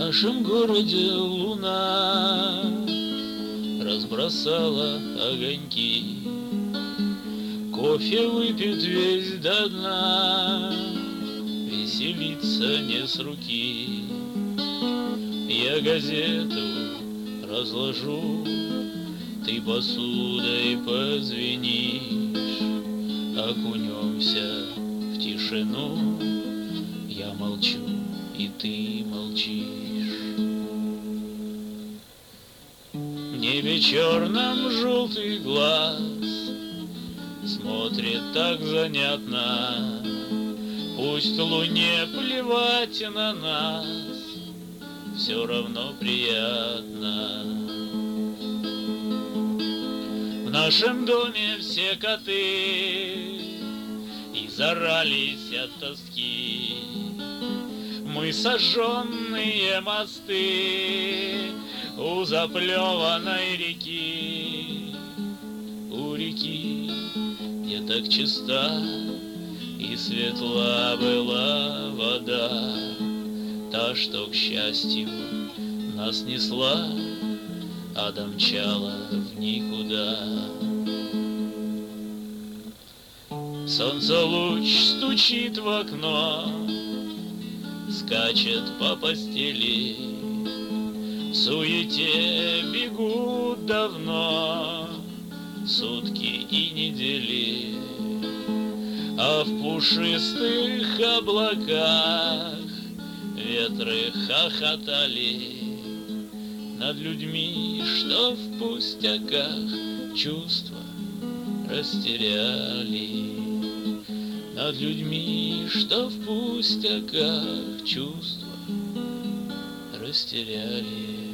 нашем городе луна разбросала огоньки. Кофе выпит весь до дна, веселиться не с руки. Я газету разложу, ты посудой позвенишь. Окунемся в тишину, я молчу, и ты молчишь. В небе черном желтый глаз смотрит так занятно. Пусть луне плевать на нас, все равно приятно. В нашем доме все коты изорались от тоски. Мы сожженные мосты у заплеванной реки. У реки не так чиста и светла была вода, та, что, к счастью, нас несла, а домчала в никуда. Солнце луч стучит в окно, скачет по постели. В суете бегут давно сутки и недели, а в пушистых облаках ветры хохотали над людьми, что в пустяках чувства растеряли. Над людьми, что в пустяках чувства растеряли.